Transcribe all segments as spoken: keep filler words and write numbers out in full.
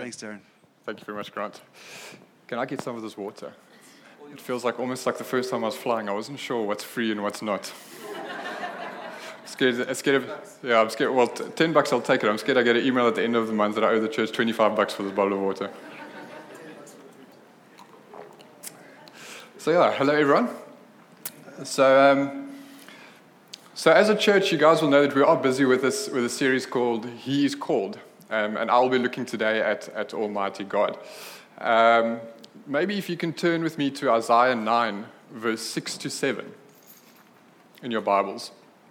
Thanks, Darren. Thank you very much, Grant. Can I get some of this water? It feels like almost like the first time I was flying. I wasn't sure what's free and what's not. Scared, scared of, yeah, I'm scared. Well, t- ten bucks I'll take it. I'm scared I get an email at the end of the month that I owe the church twenty-five bucks for this bottle of water. So yeah, hello everyone. So, um, so as a church, you guys will know that we are busy with this with a series called He is Called, um, and I'll be looking today at at Almighty God. Um, maybe if you can turn with me to Isaiah nine, verse six to seven, in your Bibles.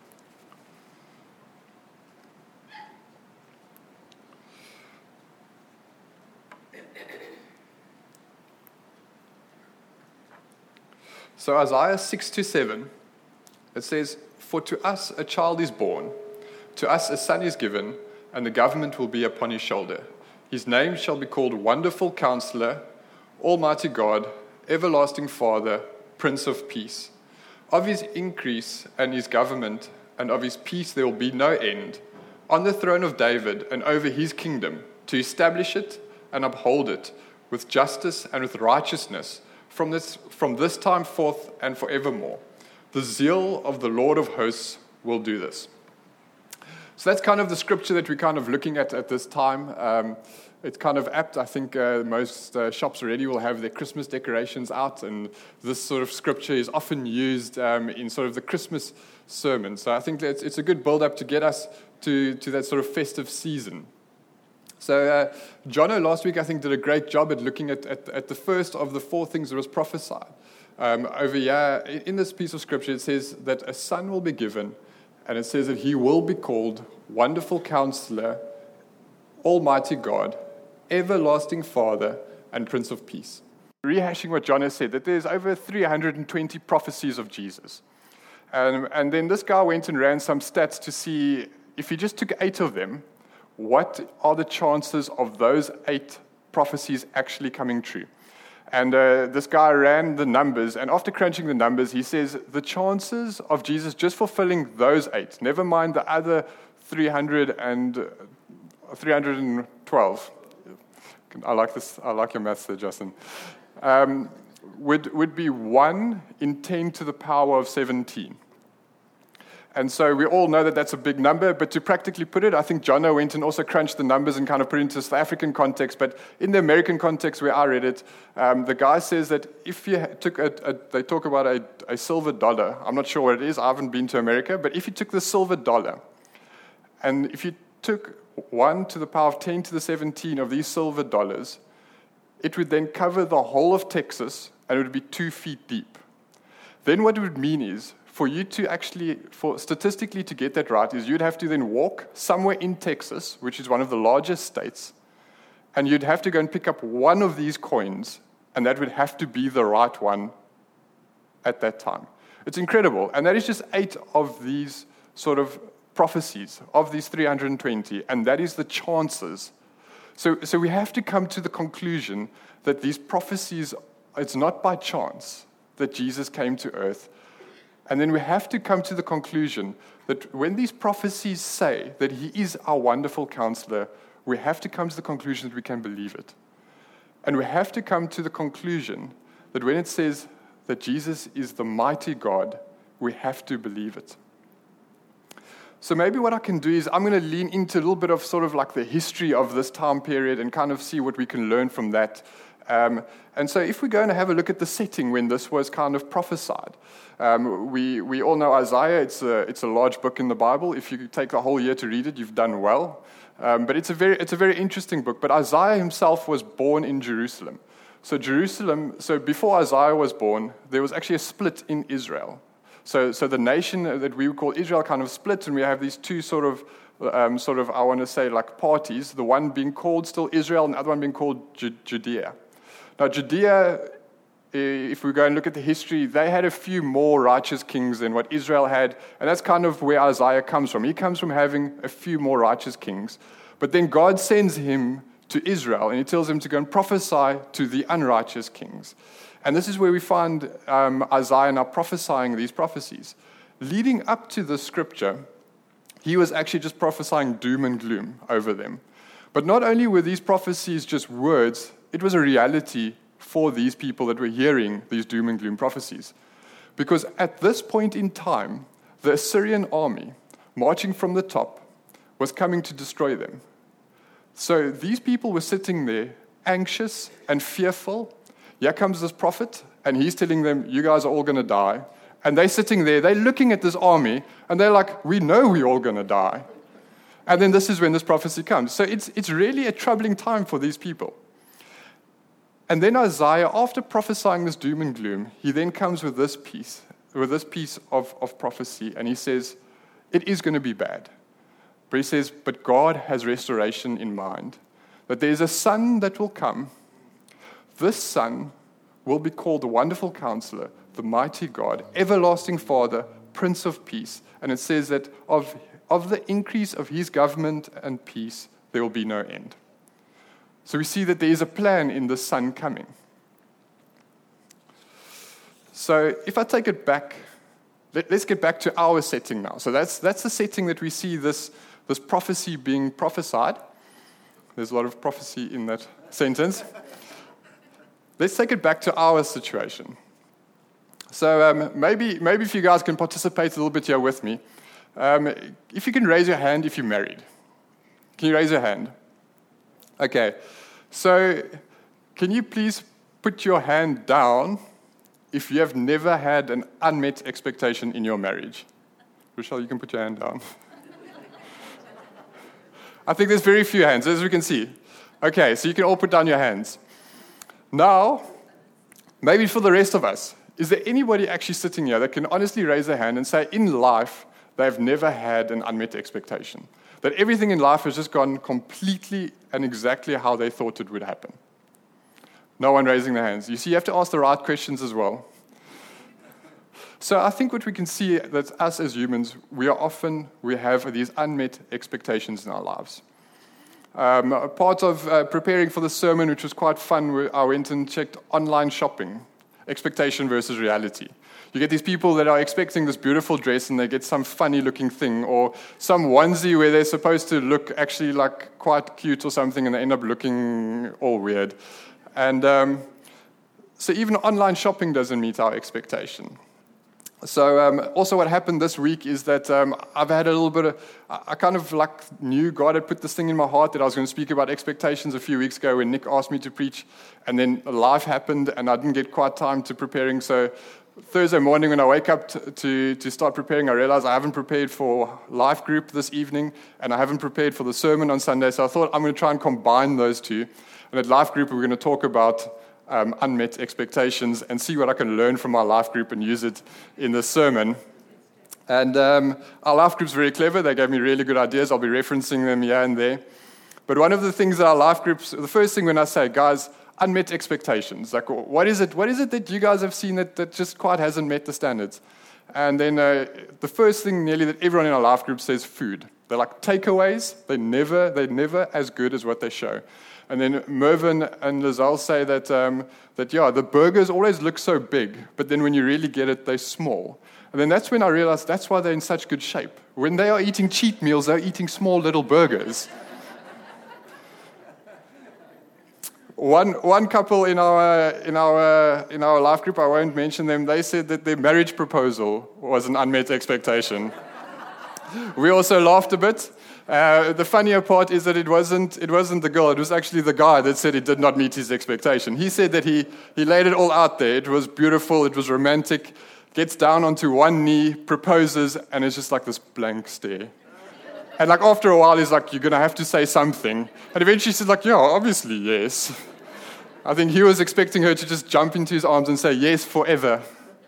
So Isaiah six to seven, it says, "For to us a child is born, to us a son is given, and the government will be upon his shoulder. His name shall be called Wonderful Counselor, Almighty God, Everlasting Father, Prince of Peace. Of his increase and his government, and of his peace there will be no end, on the throne of David and over his kingdom, to establish it and uphold it with justice and with righteousness, From this, from this time forth and forevermore. The zeal of the Lord of hosts will do this." So that's kind of the scripture that we're kind of looking at at this time. Um, it's kind of apt. I think uh, most uh, shops already will have their Christmas decorations out, and this sort of scripture is often used um, in sort of the Christmas sermon. So I think that it's, it's a good build-up to get us to, to that sort of festive season. So uh, Jono last week, I think, did a great job at looking at, at, at the first of the four things that was prophesied. Um, over here, in this piece of scripture, it says that a son will be given, and it says that he will be called Wonderful Counselor, Almighty God, Everlasting Father, and Prince of Peace. Rehashing what Jono said, that there's over three hundred twenty prophecies of Jesus. Um, and then this guy went and ran some stats to see if he just took eight of them, what are the chances of those eight prophecies actually coming true? And uh, this guy ran the numbers, and after crunching the numbers, he says the chances of Jesus just fulfilling those eight, never mind the other three hundred and, uh, three hundred twelve. I like this. I like your maths there, Justin. Um, would would be one in ten to the power of seventeen. And so we all know that that's a big number, but to practically put it, I think Jono went and also crunched the numbers and kind of put it into South African context. But in the American context where I read it, um, the guy says that if you took a, a they talk about a, a silver dollar. I'm not sure what it is. I haven't been to America. But if you took the silver dollar, and if you took one to the power of ten to the seventeen of these silver dollars, it would then cover the whole of Texas, and it would be two feet deep. Then what it would mean is, for you to actually, for statistically to get that right, is you'd have to then walk somewhere in Texas, which is one of the largest states, and you'd have to go and pick up one of these coins, and that would have to be the right one at that time. It's incredible. And that is just eight of these sort of prophecies, of these three hundred twenty, and that is the chances. So, so we have to come to the conclusion that these prophecies, it's not by chance that Jesus came to earth. And then we have to come to the conclusion that when these prophecies say that he is our wonderful counselor, we have to come to the conclusion that we can believe it. And we have to come to the conclusion that when it says that Jesus is the mighty God, we have to believe it. So maybe what I can do is I'm going to lean into a little bit of sort of like the history of this time period and kind of see what we can learn from that. Um, and so if we go and have a look at the setting when this was kind of prophesied, um, we, we all know Isaiah. It's a, it's a large book in the Bible. If you take the whole year to read it, you've done well. Um, but it's a very it's a very interesting book. But Isaiah himself was born in Jerusalem. So Jerusalem, so before Isaiah was born, there was actually a split in Israel. So so the nation that we would call Israel kind of split, and we have these two sort of, um, sort of I want to say like parties, the one being called still Israel and the other one being called Ju- Judea. Now, Judea, if we go and look at the history, they had a few more righteous kings than what Israel had, and that's kind of where Isaiah comes from. He comes from having a few more righteous kings. But then God sends him to Israel, and he tells him to go and prophesy to the unrighteous kings. And this is where we find um, Isaiah now prophesying these prophecies. Leading up to the scripture, he was actually just prophesying doom and gloom over them. But not only were these prophecies just words, it was a reality for these people that were hearing these doom and gloom prophecies. Because at this point in time, the Assyrian army, marching from the top, was coming to destroy them. So these people were sitting there, anxious and fearful. Here comes this prophet, and he's telling them, you guys are all going to die. And they're sitting there, they're looking at this army, and they're like, we know we're all going to die. And then this is when this prophecy comes. So it's, it's really a troubling time for these people. And then Isaiah, after prophesying this doom and gloom, he then comes with this piece, with this piece of, of prophecy, and he says, it is going to be bad. But he says, but God has restoration in mind, that there's a son that will come. This son will be called the Wonderful Counselor, the Mighty God, Everlasting Father, Prince of Peace. And it says that of, of the increase of his government and peace, there will be no end. So we see that there is a plan in the Son coming. So if I take it back, let, let's get back to our setting now. So that's that's the setting that we see this, this prophecy being prophesied. There's a lot of prophecy in that sentence. Let's take it back to our situation. So um, maybe maybe if you guys can participate a little bit here with me. Um, if you can raise your hand if you're married. Can you raise your hand? Okay, so can you please put your hand down if you have never had an unmet expectation in your marriage? Rochelle, you can put your hand down. I think there's very few hands, as we can see. Okay, so you can all put down your hands. Now, maybe for the rest of us, is there anybody actually sitting here that can honestly raise their hand and say in life they've never had an unmet expectation? That everything in life has just gone completely and exactly how they thought it would happen. No one raising their hands. You see, you have to ask the right questions as well. So I think what we can see that us as humans, we are often, we have these unmet expectations in our lives. Um, a part of uh, preparing for the sermon, which was quite fun, I went and checked online shopping, expectation versus reality. You get these people that are expecting this beautiful dress and they get some funny looking thing or some onesie where they're supposed to look actually like quite cute or something and they end up looking all weird. And um, so even online shopping doesn't meet our expectation. So um, also what happened this week is that um, I've had a little bit of, I kind of like knew God had put this thing in my heart that I was going to speak about expectations a few weeks ago when Nick asked me to preach, and then life happened and I didn't get quite time to preparing. So Thursday morning when I wake up to, to, to start preparing, I realize I haven't prepared for life group this evening and I haven't prepared for the sermon on Sunday. So I thought I'm going to try and combine those two. And at life group, we're going to talk about um, unmet expectations and see what I can learn from our life group and use it in the sermon. And um, our life group's very clever. They gave me really good ideas. I'll be referencing them here and there. But one of the things that our life groups, the first thing when I say, guys, unmet expectations. Like, what is it? What is it that you guys have seen that, that just quite hasn't met the standards? And then uh, the first thing nearly that everyone in our life group says food. They're like takeaways. They never, they're never as good as what they show. And then Mervyn and Lizelle say that, um, that, yeah, the burgers always look so big, but then when you really get it, they're small. And then that's when I realized that's why they're in such good shape. When they are eating cheat meals, they're eating small little burgers. One one couple in our in our in our life group, I won't mention them. They said that their marriage proposal was an unmet expectation. We also laughed a bit. Uh, the funnier part is that it wasn't it wasn't the girl. It was actually the guy that said it did not meet his expectation. He said that he he laid it all out there. It was beautiful. It was romantic. Gets down onto one knee, proposes, and it's just like this blank stare. And like after a while, he's like, "You're gonna have to say something." And eventually, she's like, "Yeah, obviously, yes." I think he was expecting her to just jump into his arms and say, "Yes, forever."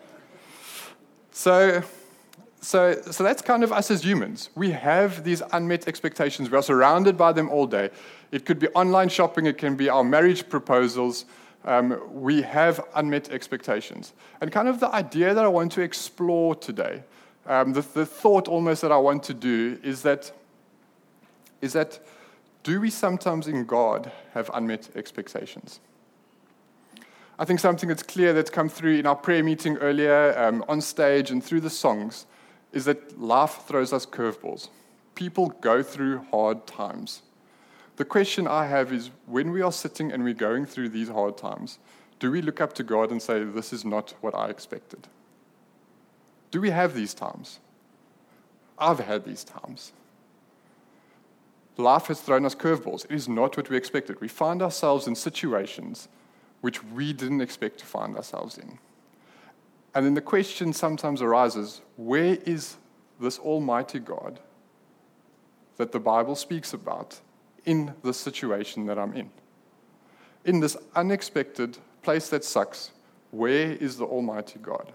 So, so, so that's kind of us as humans. We have these unmet expectations. We are surrounded by them all day. It could be online shopping. It can be our marriage proposals. Um, we have unmet expectations. And kind of the idea that I want to explore today, um, the, the thought almost that I want to do is that, is that do we sometimes in God have unmet expectations? I think something that's clear that's come through in our prayer meeting earlier, um, on stage and through the songs, is that life throws us curveballs. People go through hard times. The question I have is, when we are sitting and we're going through these hard times, do we look up to God and say, this is not what I expected? Do we have these times? I've had these times. Life has thrown us curveballs. It is not what we expected. We find ourselves in situations which we didn't expect to find ourselves in. And then the question sometimes arises, where is this Almighty God that the Bible speaks about in the situation that I'm in? In this unexpected place that sucks, where is the Almighty God?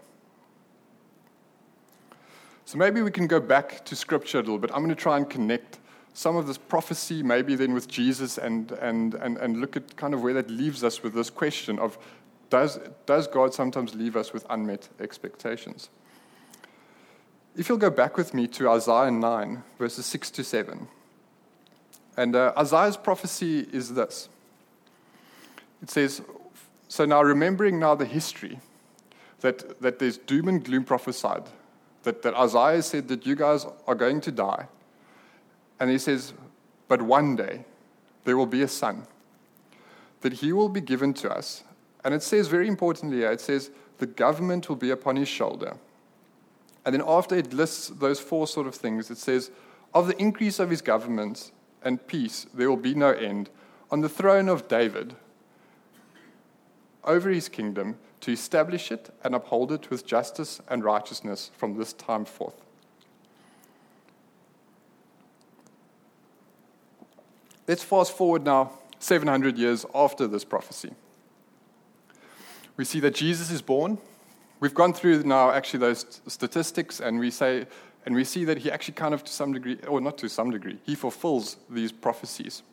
So maybe we can go back to Scripture a little bit. I'm going to try and connect some of this prophecy, maybe then with Jesus, and and and, and look at kind of where that leaves us with this question of, does, does God sometimes leave us with unmet expectations? If you'll go back with me to Isaiah nine, verses six to seven. And uh, Isaiah's prophecy is this. It says, so now remembering now the history, that, that there's doom and gloom prophesied, that, that Isaiah said that you guys are going to die. And he says, but one day there will be a son, that he will be given to us. And it says very importantly here, it says, the government will be upon his shoulder. And then after it lists those four sort of things, it says, of the increase of his government and peace, there will be no end, on the throne of David, over his kingdom, to establish it and uphold it with justice and righteousness from this time forth. Let's fast forward now seven hundred years after this prophecy. We see that Jesus is born. We've gone through now actually those statistics, and we say, and we see that he actually kind of to some degree, or not to some degree, he fulfills these prophecies.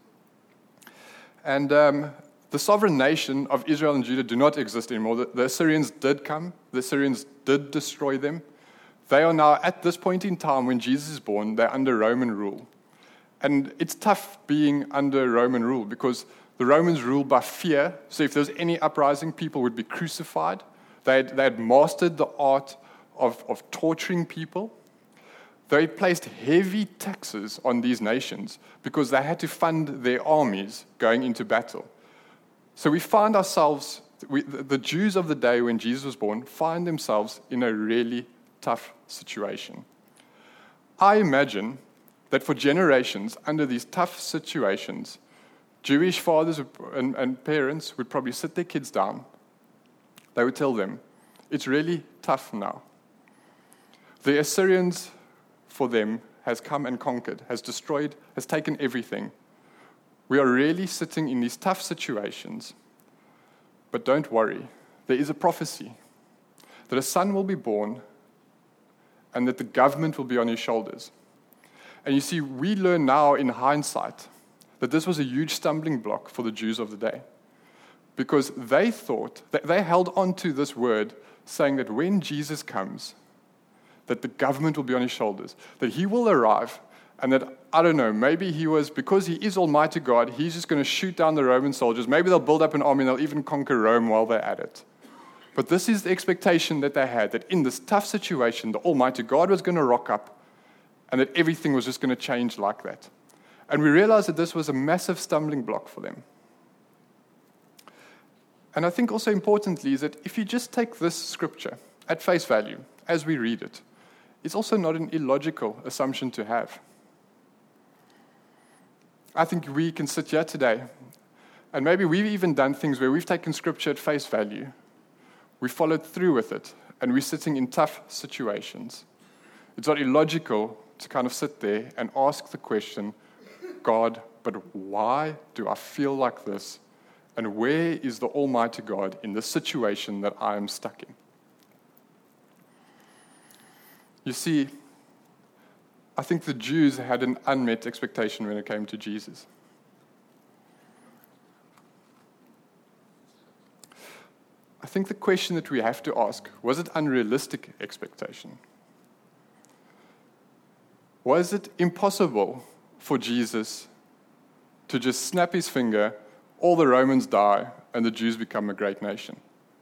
And um, the sovereign nation of Israel and Judah do not exist anymore. The, the Assyrians did come. The Assyrians did destroy them. They are now, at this point in time when Jesus is born, they're under Roman rule. And it's tough being under Roman rule because the Romans ruled by fear. So if there's any uprising, people would be crucified. They had, they had mastered the art of, of torturing people. They placed heavy taxes on these nations because they had to fund their armies going into battle. So we find ourselves, we, the Jews of the day when Jesus was born, find themselves in a really tough situation. I imagine that for generations, under these tough situations, Jewish fathers and, and parents would probably sit their kids down. They would tell them, it's really tough now. The Assyrians, for them, has come and conquered, has destroyed, has taken everything. We are really sitting in these tough situations. But don't worry, there is a prophecy that a son will be born and that the government will be on his shoulders. And you see, we learn now in hindsight that this was a huge stumbling block for the Jews of the day. Because they thought, that they held on to this word saying that when Jesus comes, that the government will be on his shoulders, that he will arrive, and that, I don't know, maybe he was, because he is Almighty God, he's just going to shoot down the Roman soldiers. Maybe they'll build up an army and they'll even conquer Rome while they're at it. But this is the expectation that they had, that in this tough situation, the Almighty God was going to rock up, and that everything was just going to change like that. And we realized that this was a massive stumbling block for them. And I think also importantly is that if you just take this scripture at face value, as we read it, it's also not an illogical assumption to have. I think we can sit here today, and maybe we've even done things where we've taken scripture at face value, we followed through with it, and we're sitting in tough situations. It's not illogical to kind of sit there and ask the question, God, but why do I feel like this? And where is the Almighty God in this situation that I am stuck in? You see, I think the Jews had an unmet expectation when it came to Jesus. I think the question that we have to ask, was it unrealistic expectation? Was it impossible for Jesus to just snap his finger, all the Romans die, and the Jews become a great nation?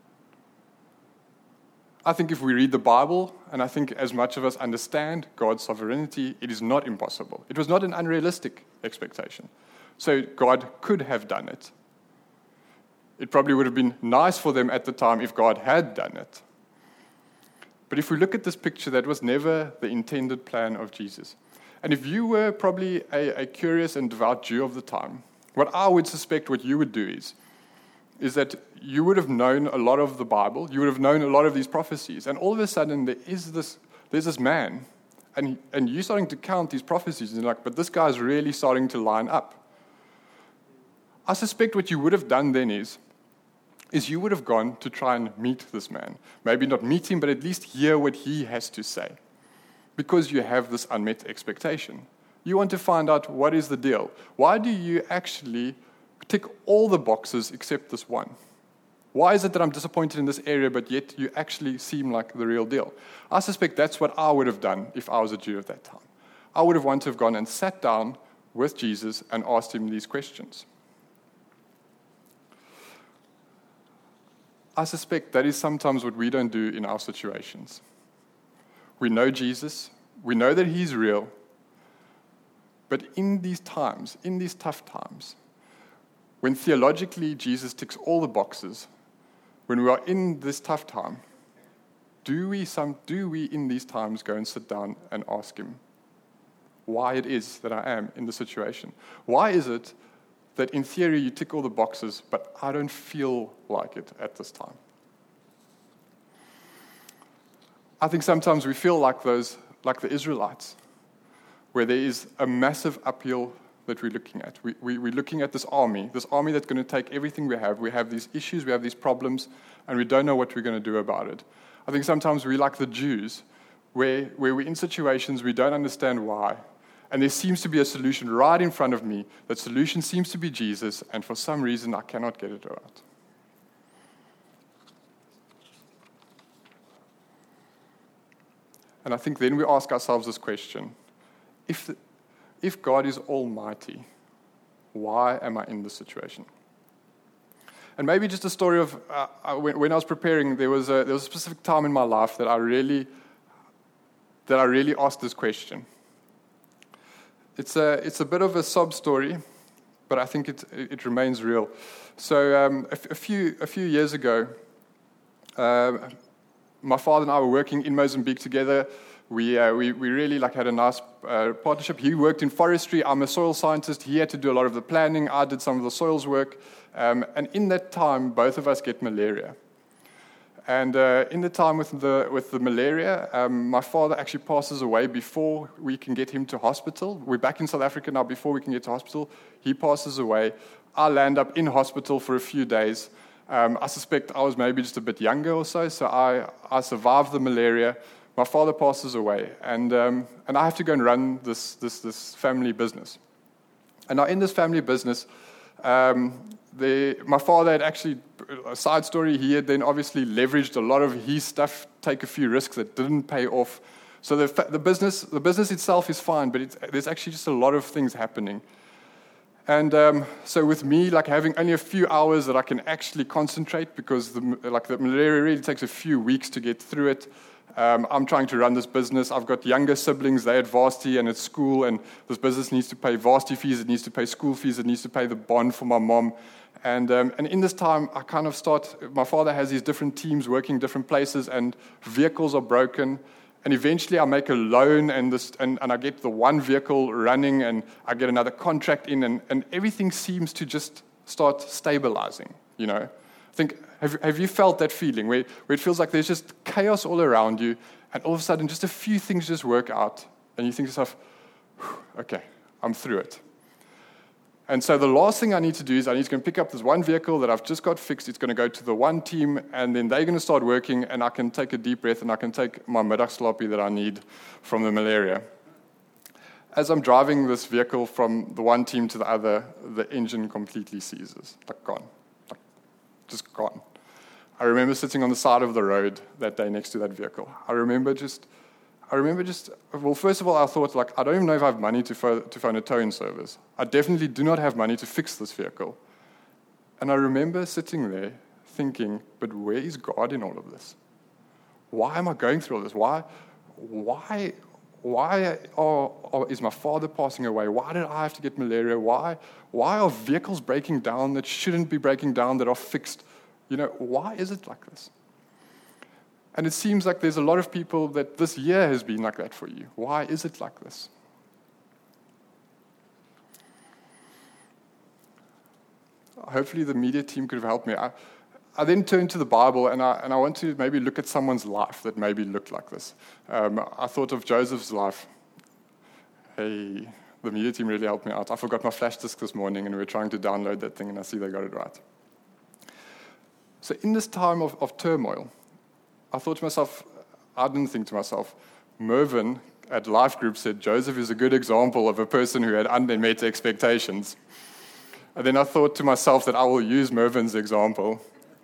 I think if we read the Bible, and I think as much of us understand God's sovereignty, it is not impossible. It was not an unrealistic expectation. So God could have done it. It probably would have been nice for them at the time if God had done it. But if we look at this picture, that was never the intended plan of Jesus. And if you were probably a, a curious and devout Jew of the time, what I would suspect what you would do is, is that you would have known a lot of the Bible, you would have known a lot of these prophecies, and all of a sudden there is this, there's this man, and, and you're starting to count these prophecies, and you're like, but this guy's really starting to line up. I suspect what you would have done then is, is you would have gone to try and meet this man. Maybe not meet him, but at least hear what he has to say. Because you have this unmet expectation. You want to find out what is the deal. Why do you actually tick all the boxes except this one? Why is it that I'm disappointed in this area, but yet you actually seem like the real deal? I suspect that's what I would have done if I was a Jew at that time. I would have wanted to have gone and sat down with Jesus and asked him these questions. I suspect that is sometimes what we don't do in our situations. We know Jesus, we know that he's real, but in these times, in these tough times, when theologically Jesus ticks all the boxes, when we are in this tough time, do we some do we in these times go and sit down and ask him why it is that I am in the situation? Why is it that in theory you tick all the boxes, but I don't feel like it at this time? I think sometimes we feel like those, like the Israelites, where there is a massive uphill that we're looking at. We, we, we're looking at this army, this army that's going to take everything we have. We have these issues, we have these problems, and we don't know what we're going to do about it. I think sometimes we're like the Jews, where, where we're in situations we don't understand why, and there seems to be a solution right in front of me. That solution seems to be Jesus, and for some reason I cannot get it out. And I think then we ask ourselves this question: if the, if God is almighty, why am I in this situation? And maybe just a story of uh, when, when I was preparing, there was a there was a specific time in my life that I really that I really asked this question. It's a, it's a bit of a sob story, but I think it, it remains real. So um, a, a few a few years ago, uh, my father and I were working in Mozambique together. We uh, we, we really like had a nice uh, partnership. He worked in forestry. I'm a soil scientist. He had to do a lot of the planning. I did some of the soils work. Um, and in that time, both of us get malaria. And uh, in the time with the with the malaria, um, my father actually passes away before we can get him to hospital. We're back in South Africa now. Before we can get to hospital, he passes away. I land up in hospital for a few days. Um, I suspect I was maybe just a bit younger or so, so I, I survived the malaria. My father passes away, and um, and I have to go and run this this this family business. And now in this family business, um, the, my father had actually, a side story, he had then obviously leveraged a lot of his stuff, take a few risks that didn't pay off. So the the business the business itself is fine, but it's, there's actually just a lot of things happening. And um, so with me, like having only a few hours that I can actually concentrate, because the, like the malaria really takes a few weeks to get through it. Um, I'm trying to run this business. I've got younger siblings. They're at varsity and at school, and this business needs to pay varsity fees. It needs to pay school fees. It needs to pay the bond for my mom. And um, and in this time, I kind of start, my father has these different teams working different places, and vehicles are broken. And eventually I make a loan, and this and, and I get the one vehicle running, and I get another contract in, and, and everything seems to just start stabilizing, you know. I think, have, have you felt that feeling where, where it feels like there's just chaos all around you, and all of a sudden just a few things just work out, and you think to yourself, okay, I'm through it. And so the last thing I need to do is I need to go and pick up this one vehicle that I've just got fixed. It's going to go to the one team, and then they're going to start working, and I can take a deep breath, and I can take my middagslappie that I need from the malaria. As I'm driving this vehicle from the one team to the other, the engine completely seizes. Like gone. Like just gone. I remember sitting on the side of the road that day next to that vehicle. I remember just... I remember just, well, first of all, I thought, like, I don't even know if I have money to phone, to phone a towing service. I definitely do not have money to fix this vehicle. And I remember sitting there thinking, but where is God in all of this? Why am I going through all this? Why, why, why are, are, is my father passing away? Why did I have to get malaria? Why, why are vehicles breaking down that shouldn't be breaking down, that are fixed? You know, why is it like this? And it seems like there's a lot of people that this year has been like that for you. Why is it like this? Hopefully the media team could have helped me. I, I then turned to the Bible, and I, and I want to maybe look at someone's life that maybe looked like this. Um, I thought of Joseph's life. Hey, the media team really helped me out. I forgot my flash disk this morning, and we were trying to download that thing, and I see they got it right. So in this time of, of turmoil, I thought to myself, I didn't think to myself, Mervyn at Life Group said Joseph is a good example of a person who had unmet expectations. And then I thought to myself that I will use Mervyn's example.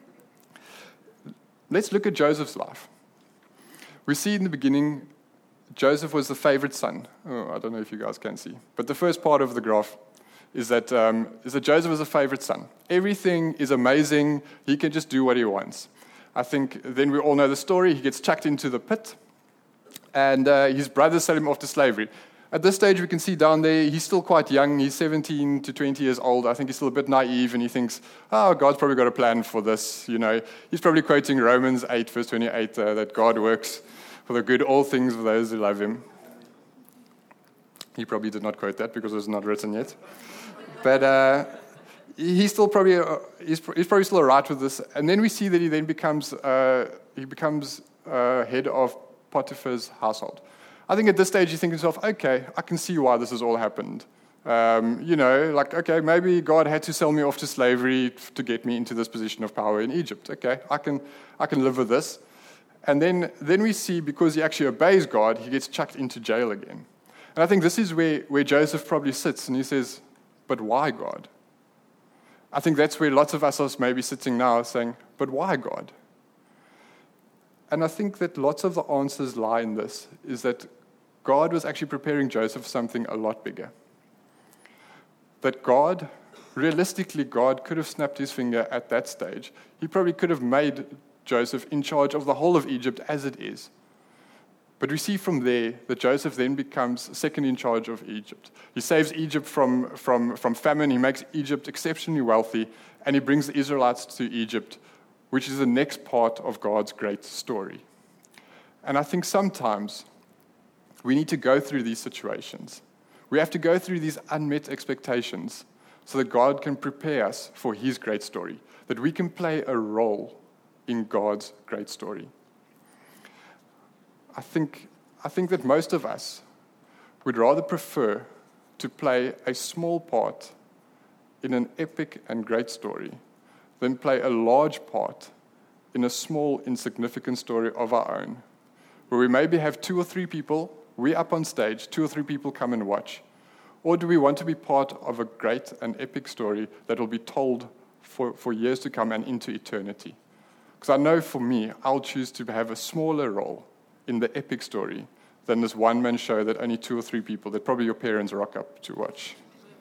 Let's look at Joseph's life. We see in the beginning, Joseph was the favorite son. Oh, I don't know if you guys can see. But the first part of the graph is that, um, is that Joseph was a favorite son. Everything is amazing. He can just do what he wants. I think then we all know the story. He gets chucked into the pit, and uh, his brothers sell him off to slavery. At this stage, we can see down there, he's still quite young. He's seventeen to twenty years old. I think he's still a bit naive, and he thinks, oh, God's probably got a plan for this. You know, he's probably quoting Romans eight, verse twenty-eight, uh, that God works for the good all things for those who love him. He probably did not quote that because it was not written yet. But uh, he's still probably uh, he's, he's probably still all right with this. And then we see that he then becomes uh, he becomes uh, head of Potiphar's household. I think at this stage you think to yourself, okay, I can see why this has all happened. Um, you know, like, okay, maybe God had to sell me off to slavery to get me into this position of power in Egypt. Okay, I can I can live with this. And then, then we see, because he actually obeys God, he gets chucked into jail again. And I think this is where, where Joseph probably sits, and he says, but why God? I think that's where lots of us are maybe sitting now saying, but why God? And I think that lots of the answers lie in this, is that God was actually preparing Joseph for something a lot bigger. That God, realistically, God could have snapped his finger at that stage. He probably could have made Joseph in charge of the whole of Egypt as it is. But we see from there that Joseph then becomes second in charge of Egypt. He saves Egypt from, from, from famine, he makes Egypt exceptionally wealthy, and he brings the Israelites to Egypt, which is the next part of God's great story. And I think sometimes we need to go through these situations. We have to go through these unmet expectations so that God can prepare us for his great story, that we can play a role in God's great story. I think, I think that most of us would rather prefer to play a small part in an epic and great story than play a large part in a small, insignificant story of our own, where we maybe have two or three people, we up on stage, two or three people come and watch. Or do we want to be part of a great and epic story that will be told for, for years to come and into eternity? Because I know for me, I'll choose to have a smaller role in the epic story than this one-man show that only two or three people, that probably your parents rock up to watch.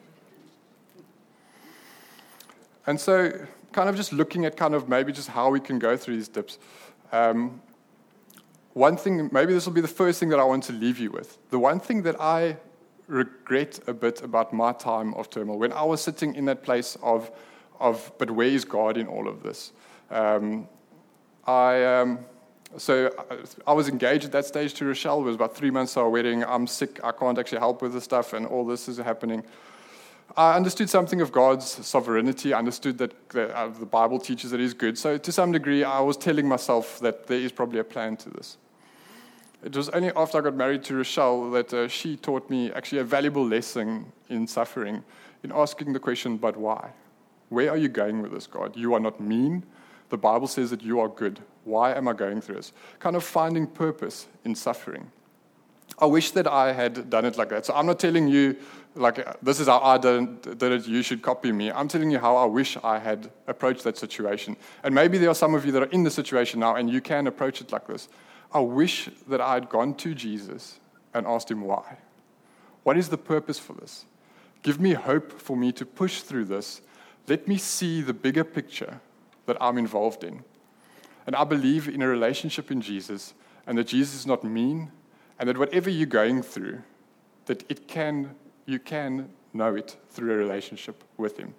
And so, kind of just looking at kind of maybe just how we can go through these dips. Um, one thing, maybe this will be the first thing that I want to leave you with. The one thing that I regret a bit about my time of turmoil, when I was sitting in that place of, of but where is God in all of this? Um, I um, so I was engaged at that stage to Rochelle. It was about three months to our wedding. I'm sick. I can't actually help with this stuff, and all this is happening. I understood something of God's sovereignty. I understood that the, uh, the Bible teaches that he's good. So to some degree, I was telling myself that there is probably a plan to this. It was only after I got married to Rochelle that uh, she taught me actually a valuable lesson in suffering, in asking the question, but why? Where are you going with this, God? You are not mean. The Bible says that you are good. Why am I going through this? Kind of finding purpose in suffering. I wish that I had done it like that. So I'm not telling you, like, this is how I did, did it, you should copy me. I'm telling you how I wish I had approached that situation. And maybe there are some of you that are in the situation now, and you can approach it like this. I wish that I had gone to Jesus and asked him why. What is the purpose for this? Give me hope for me to push through this. Let me see the bigger picture that I'm involved in. And I believe in a relationship in Jesus, and that Jesus is not mean, And that whatever you're going through, that it can, you can know it through a relationship with him.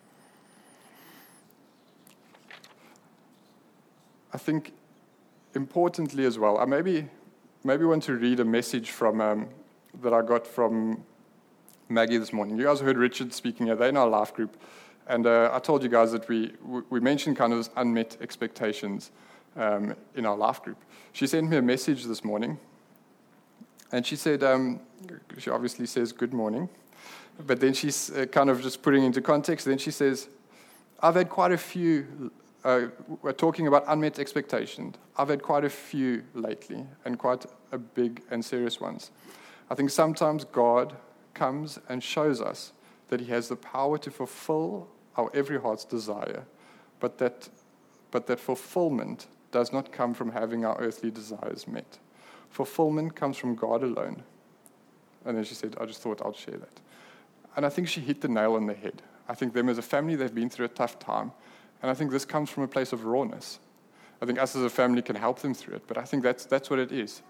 I think importantly as well, I maybe maybe want to read a message from um, that I got from Maggie this morning. You guys heard Richard speaking here. They're in our life group. And uh, I told you guys that we we mentioned kind of unmet expectations um, in our life group. She sent me a message this morning. And she said, um, she obviously says good morning. But then she's uh, kind of just putting into context. Then she says, I've had quite a few... Uh, we're talking about unmet expectations. I've had quite a few lately, and quite a big and serious ones. I think sometimes God comes and shows us that he has the power to fulfill our every heart's desire, but that, but that fulfillment does not come from having our earthly desires met. Fulfillment comes from God alone. And then she said, I just thought I'd share that. And I think she hit the nail on the head. I think them as a family, they've been through a tough time. And I think this comes from a place of rawness. I think us as a family can help them through it, but I think that's that's what it is.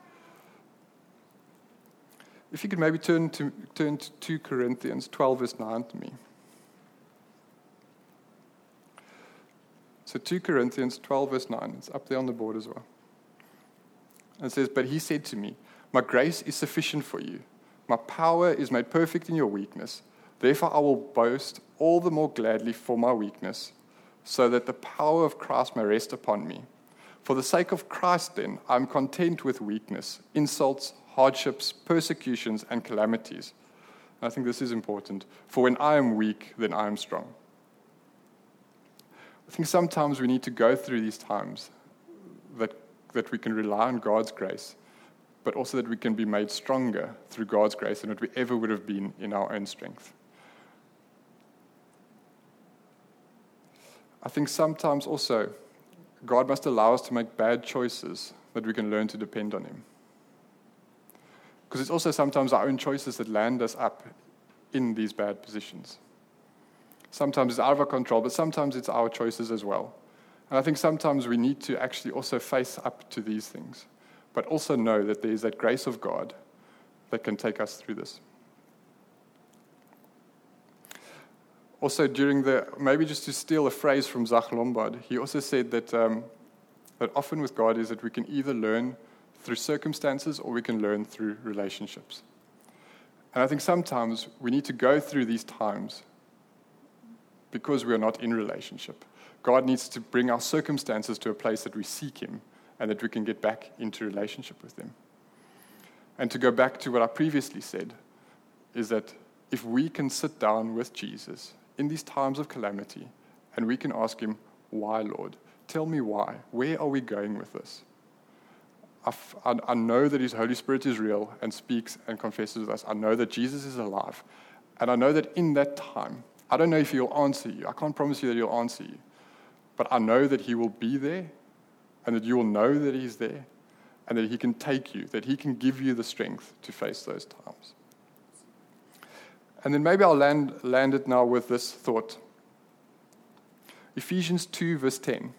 If you could maybe turn to turn to two Corinthians twelve, verse nine to me. So two Corinthians twelve, verse nine. It's up there on the board as well. And it says, but he said to me, my grace is sufficient for you. My power is made perfect in your weakness. Therefore I will boast all the more gladly for my weakness, so that the power of Christ may rest upon me. For the sake of Christ, then, I am content with weakness, insults, hardships, persecutions, and calamities. And I think this is important. For when I am weak, then I am strong. I think sometimes we need to go through these times that, that we can rely on God's grace, but also that we can be made stronger through God's grace than what we ever would have been in our own strength. I think sometimes also God must allow us to make bad choices that we can learn to depend on him. Because it's also sometimes our own choices that land us up in these bad positions. Sometimes it's out of our control, but sometimes it's our choices as well. And I think sometimes we need to actually also face up to these things, but also know that there is that grace of God that can take us through this. Also, during the, maybe just to steal a phrase from Zach Lombard, he also said that, um, that often with God is that we can either learn through circumstances or we can learn through relationships. And I think sometimes we need to go through these times because we are not in relationship. God needs to bring our circumstances to a place that we seek him and that we can get back into relationship with him. And to go back to what I previously said, is that if we can sit down with Jesus in these times of calamity, and we can ask him, why, Lord? Tell me why. Where are we going with this? I, I, I know that his Holy Spirit is real and speaks and confesses with us. I know that Jesus is alive. And I know that in that time, I don't know if he'll answer you. I can't promise you that he'll answer you. But I know that he will be there, and that you will know that he's there, and that he can take you, that he can give you the strength to face those times. And then maybe I'll land, land it now with this thought. Ephesians two, verse ten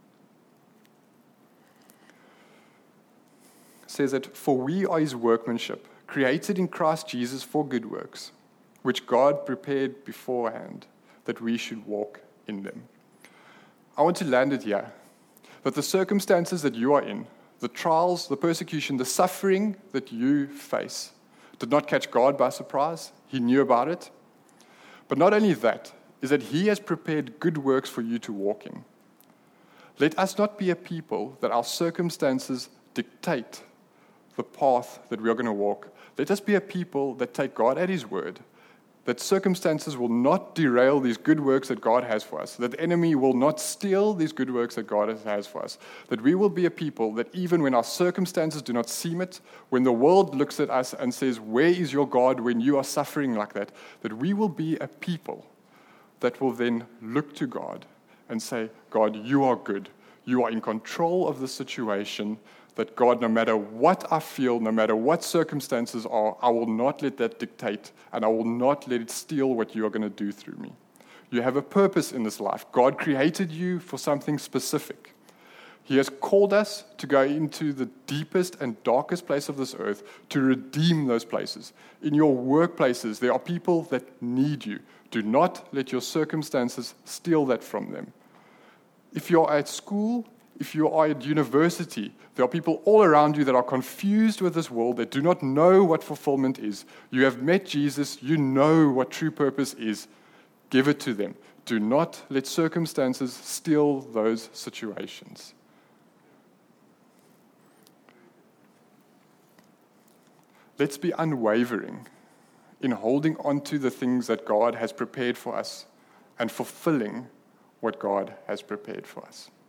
says that, for we are his workmanship, created in Christ Jesus for good works, which God prepared beforehand that we should walk in them. I want to land it here, that the circumstances that you are in, the trials, the persecution, the suffering that you face, did not catch God by surprise. He knew about it. But not only that, is that he has prepared good works for you to walk in. Let us not be a people that our circumstances dictate the path that we are going to walk. Let us be a people that take God at his word, that circumstances will not derail these good works that God has for us, that the enemy will not steal these good works that God has for us, that we will be a people that even when our circumstances do not seem it, when the world looks at us and says, where is your God when you are suffering like that, that we will be a people that will then look to God and say, God, you are good. You are in control of the situation, that God, no matter what I feel, no matter what circumstances are, I will not let that dictate, and I will not let it steal what you are going to do through me. You have a purpose in this life. God created you for something specific. He has called us to go into the deepest and darkest place of this earth to redeem those places. In your workplaces, there are people that need you. Do not let your circumstances steal that from them. If you're at school, if you are at university, there are people all around you that are confused with this world, that do not know what fulfillment is. You have met Jesus, you know what true purpose is. Give it to them. Do not let circumstances steal those situations. Let's be unwavering in holding on to the things that God has prepared for us and fulfilling what God has prepared for us.